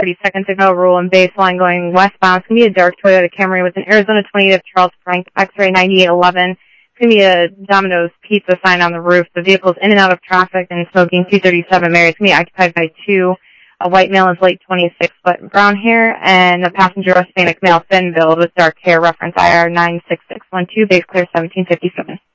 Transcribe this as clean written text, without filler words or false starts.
30-second signal, rule and baseline going westbound. It's going to be a dark Toyota Camry with an Arizona 28 of Charles Frank X-ray 9811. It's going to be a Domino's Pizza sign on the roof. The vehicle's in and out of traffic and smoking 237 Mary. It's going to be occupied by 2. A white male is late 26, but brown hair, and the passenger Hispanic male, thin build with dark hair, reference IR 96612, base clear 1757.